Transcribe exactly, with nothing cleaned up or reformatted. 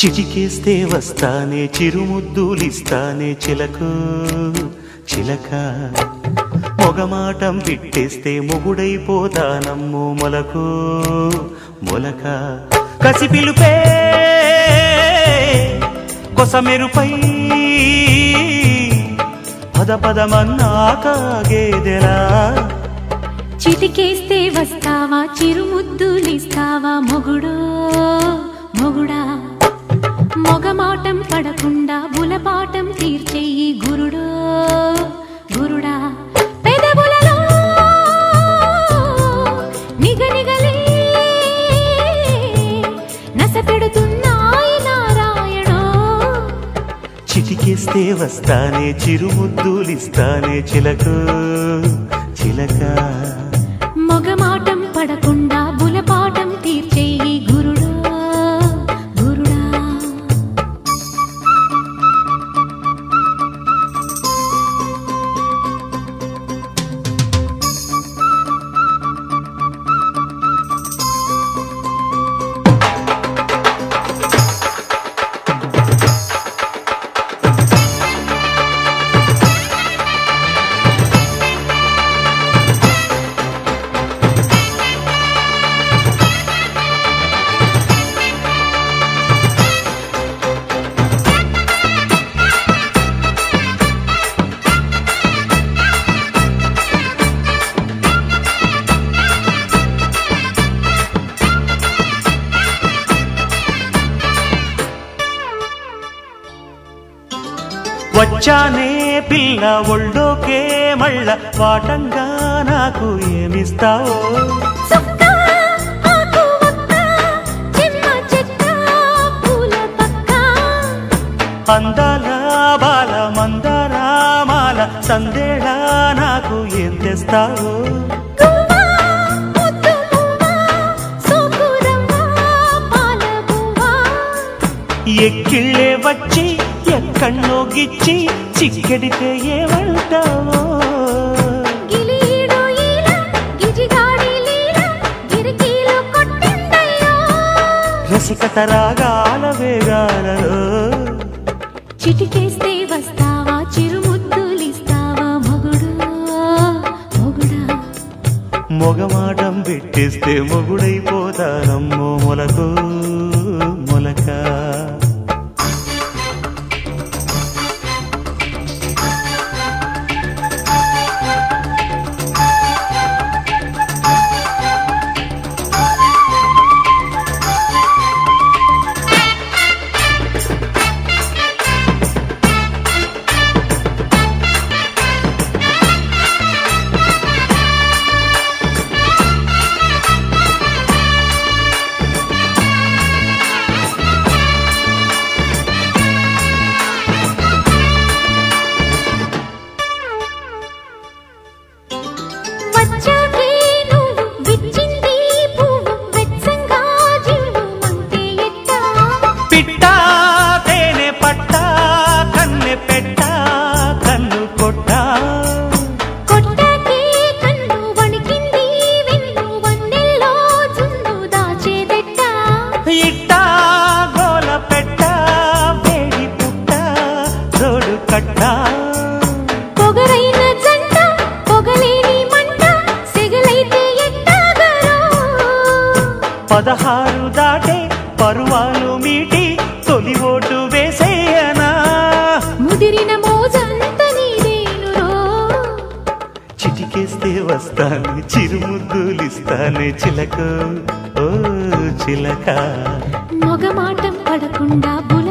చిటికేస్తే వస్తానే చిరుముద్దులిస్తానే చిలకు చిలక మొగమాటం విట్టేస్తే మొగుడైపోతానమ్మో మొలకు మొలక కసి పిలుపే కొసమెరుపై పద పదమన్నాక గేదెలా చిటికేస్తే వస్తావా చిరుముద్దులిస్తావా మొగుడో మొగుడా మొగమాటం పడకుండా బులపాటం తీర్చేయి గురుడో గురుడా పెదవులలో నిగనిగలే నస పెడుతున్నాయి నారాయణో చిటికేస్తే వస్తానే చిరుముద్దులిస్తానే చిలకు చిలక మొగమాటం పడకుండా బులపాటం తీర్చేయి గురుడో గురుడా వచ్చానే పిల్ల ఒళ్ళోకే మళ్ళ వాటంగా నాకు ఏమిస్తావో అందాల బాల మందారామాల సందేళ నాకు ఏం తెస్తావో ఎక్కిళ్ళే వచ్చి ఎక్కన్నో గిచ్చి చిక్కెడితే ఏమంటావో రసికత రాగాల వేగాలలో చిటికేస్తే వస్తావా చిరుముద్దులిస్తావా మొగుడు మొగుడా మొగమాటం పెట్టేస్తే మొగుడైపోతానమ్మో మొలకు మొలక పదహారు దాటే పరువాలు మీటి తొలి ఓటు వేసేయనా ముదిరిన మోజంత నీదేనురో చిటికేస్తే వస్తాను చిరుముద్దులిస్తాను చిలక ఓ చిలక మొగమాటం పడకుండా